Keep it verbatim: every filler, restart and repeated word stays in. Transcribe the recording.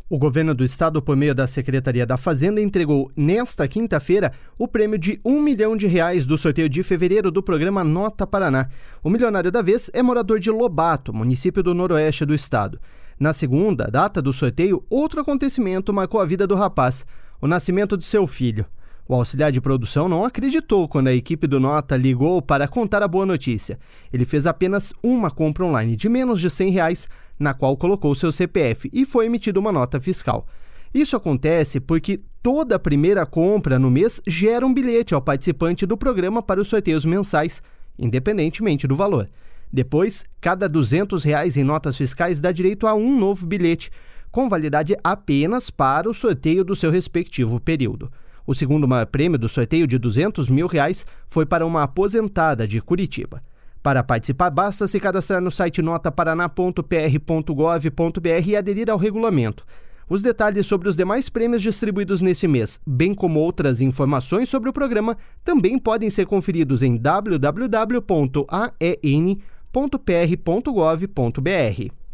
O governo do estado, por meio da Secretaria da Fazenda, entregou nesta quinta-feira o prêmio de um milhão de reais do sorteio de fevereiro do programa Nota Paraná. O milionário da vez é morador de Lobato, município do noroeste do estado. Na segunda data do sorteio, outro acontecimento marcou a vida do rapaz, o nascimento de seu filho. O auxiliar de produção não acreditou quando a equipe do Nota ligou para contar a boa notícia. Ele fez apenas uma compra online de menos de cem reais, na qual colocou seu C P F e foi emitida uma nota fiscal. Isso acontece porque toda primeira compra no mês gera um bilhete ao participante do programa para os sorteios mensais, independentemente do valor. Depois, cada duzentos reais em notas fiscais dá direito a um novo bilhete, com validade apenas para o sorteio do seu respectivo período. O segundo maior prêmio do sorteio de duzentos mil reais foi para uma aposentada de Curitiba. Para participar, basta se cadastrar no site nota paraná ponto p r ponto gov ponto b r e aderir ao regulamento. Os detalhes sobre os demais prêmios distribuídos nesse mês, bem como outras informações sobre o programa, também podem ser conferidos em w w w ponto a e n ponto p r ponto gov ponto b r.